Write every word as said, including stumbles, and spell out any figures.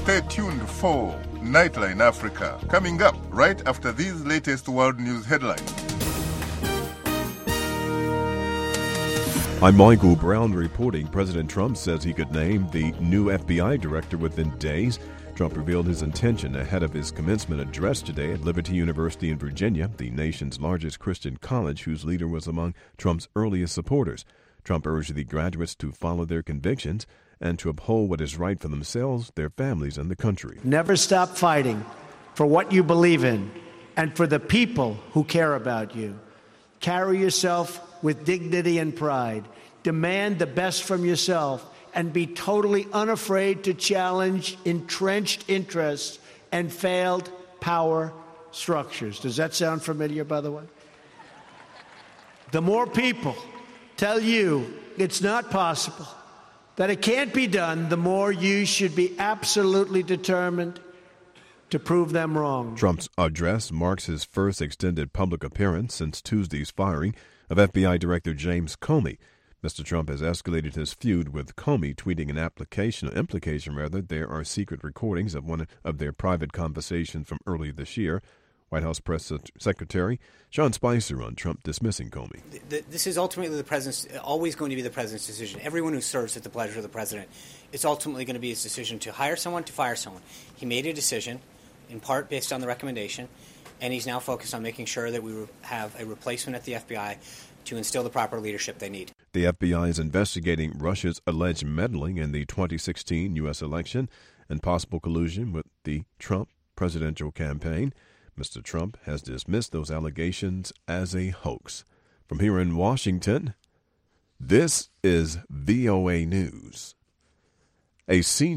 Stay tuned for Nightline Africa, coming up right after these latest world news headlines. I'm Michael Brown reporting. President Trump says he could name the new F B I director within days. Trump revealed his intention ahead of his commencement address today at Liberty University in Virginia, the nation's largest Christian college, whose leader was among Trump's earliest supporters. Trump urged the graduates to follow their convictions and to uphold what is right for themselves, their families, and the country. Never stop fighting for what you believe in and for the people who care about you. Carry yourself with dignity and pride. Demand the best from yourself and be totally unafraid to challenge entrenched interests and failed power structures. Does that sound familiar, by the way? The more people tell you it's not possible, that it can't be done, the more you should be absolutely determined to prove them wrong. Trump's address marks his first extended public appearance since Tuesday's firing of F B I Director James Comey. Mister Trump has escalated his feud with Comey, tweeting an application, implication rather, there are secret recordings of one of their private conversations from earlier this year. White House Press Secretary Sean Spicer on Trump dismissing Comey. This is ultimately the president's, always going to be the president's decision. Everyone who serves at the pleasure of the president, it's ultimately going to be his decision to hire someone, to fire someone. He made a decision, in part based on the recommendation, and he's now focused on making sure that we have a replacement at the F B I to instill the proper leadership they need. The F B I is investigating Russia's alleged meddling in the twenty sixteen U S election and possible collusion with the Trump presidential campaign. Mister Trump has dismissed those allegations as a hoax. From here in Washington, this is V O A News. A senior